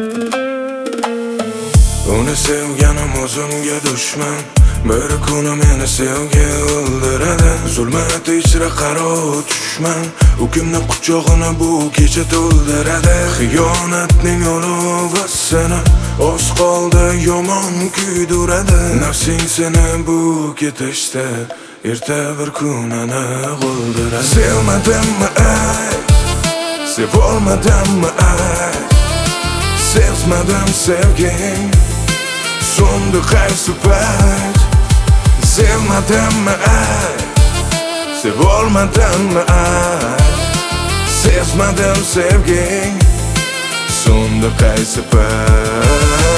Uni sevganim o'zimga dushman. Bir kuni meni sevgi o'ldiradi. Zulmat ichra qaro tushman. U kimni quchog'ini bu kecha to'ldiradi. Xiyonatning olovi seni oz qoldi yomon kuydiradi. Nafsing seni bu ketishda erta bir kun aniq o'ldiradi. Sevmadimmi ay, sevolmadimmi ay, sezmadim sevging so'ndi qaysi payt. Sevmadimmi ay, sevolmadimmi ay, sezmadim sevging so'ndi qaysi payt.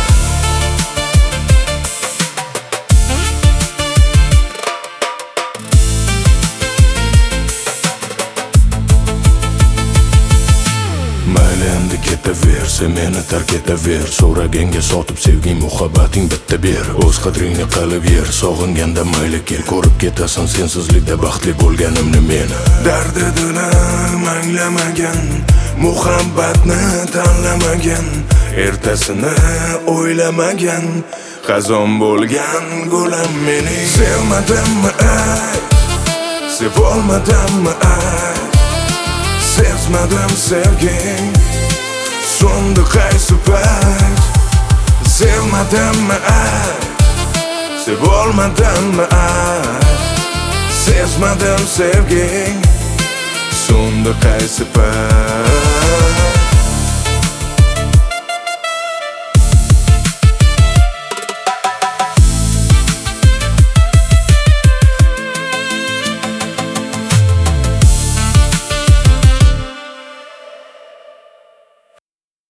Mayli endi ketaver, sen meni tark etaver. So'raganga sotib sevging muhabbating bitta ber. O'z qadringni qilib yer, sog'inganda mayli kel. Ko'rib ketasan sensizlikda baxtli bo'lganimni men. Dardi dilim anglamagan, muhabbatni tanlamagan, ertasini o'ylamagan, xazon bo'lgan gulim mening. Sevmadimmi ay, sevolmadimmi ay, sezmadim sevging so'ndi qaysi payt. Sevmadimmi ay, sevolmadimmi ay, sezmadim sevging so'ndi qaysi payt.